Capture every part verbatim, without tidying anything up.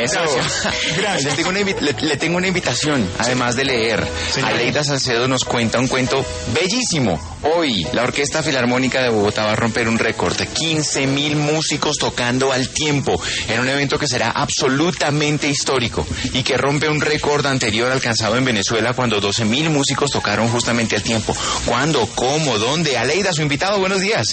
Eso. Gracias. Le tengo, una invi- le, le tengo una invitación, además de leer. Señor. Aleida Salcedo nos cuenta un cuento bellísimo. Hoy, la Orquesta Filarmónica de Bogotá va a romper un récord de quince mil músicos tocando al tiempo en un evento que será absolutamente histórico y que rompe un récord anterior alcanzado en Venezuela cuando doce mil músicos tocaron justamente al tiempo. ¿Cuándo? ¿Cómo? ¿Dónde? Aleida, su invitado, buenos días.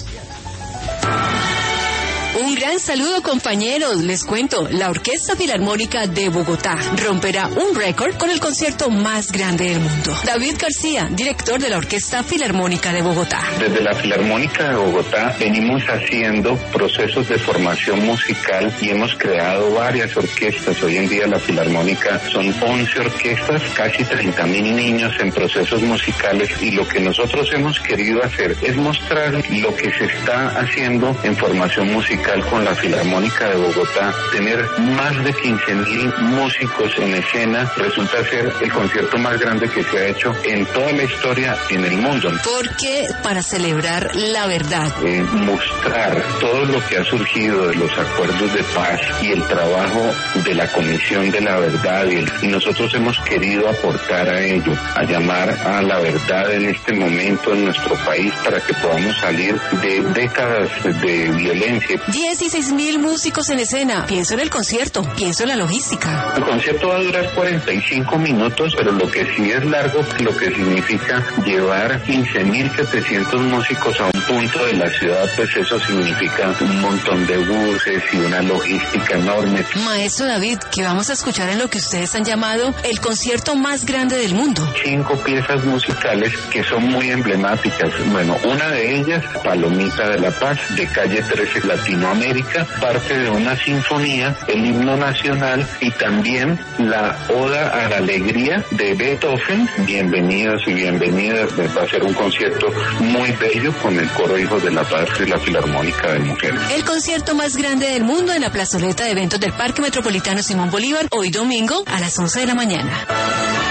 Un gran saludo, compañeros. Les cuento, la Orquesta Filarmónica de Bogotá romperá un récord con el concierto más grande del mundo. David García, director de la Orquesta Filarmónica de Bogotá. Desde la Filarmónica de Bogotá venimos haciendo procesos de formación musical y hemos creado varias orquestas. Hoy en día la Filarmónica son once orquestas, casi treinta mil niños en procesos musicales, y lo que nosotros hemos querido hacer es mostrar lo que se está haciendo en formación musical con la Filarmónica de Bogotá. Tener más de quince mil músicos en escena resulta ser el concierto más grande que se ha hecho en toda la historia en el mundo. Porque para celebrar la verdad. Eh, mostrar todo lo que ha surgido de los acuerdos de paz y el trabajo de la Comisión de la Verdad, y, el, y nosotros hemos querido aportar a ello, a llamar a la verdad en este momento en nuestro país para que podamos salir de décadas de violencia. dieciséis mil músicos en escena. Pienso en el concierto, pienso en la logística. El concierto va a durar cuarenta y cinco minutos, pero lo que sí es largo, lo que significa llevar quince mil setecientos músicos a un punto de la ciudad, pues eso significa un montón de buses y una logística enorme. Maestro David, ¿qué vamos a escuchar en lo que ustedes han llamado el concierto más grande del mundo? Cinco piezas musicales que son muy emblemáticas. Bueno, una de ellas, Palomita de la Paz, de Calle trece Latinoamérica, parte de una sinfonía, el himno nacional, y también la Oda a la Alegría de Beethoven. Bienvenidos y bienvenidas. Va a ser un concierto muy bello con el coro Hijos de la Paz y la Filarmónica de Mujeres. El concierto más grande del mundo en la plazoleta de eventos del Parque Metropolitano Simón Bolívar, hoy domingo a las once de la mañana.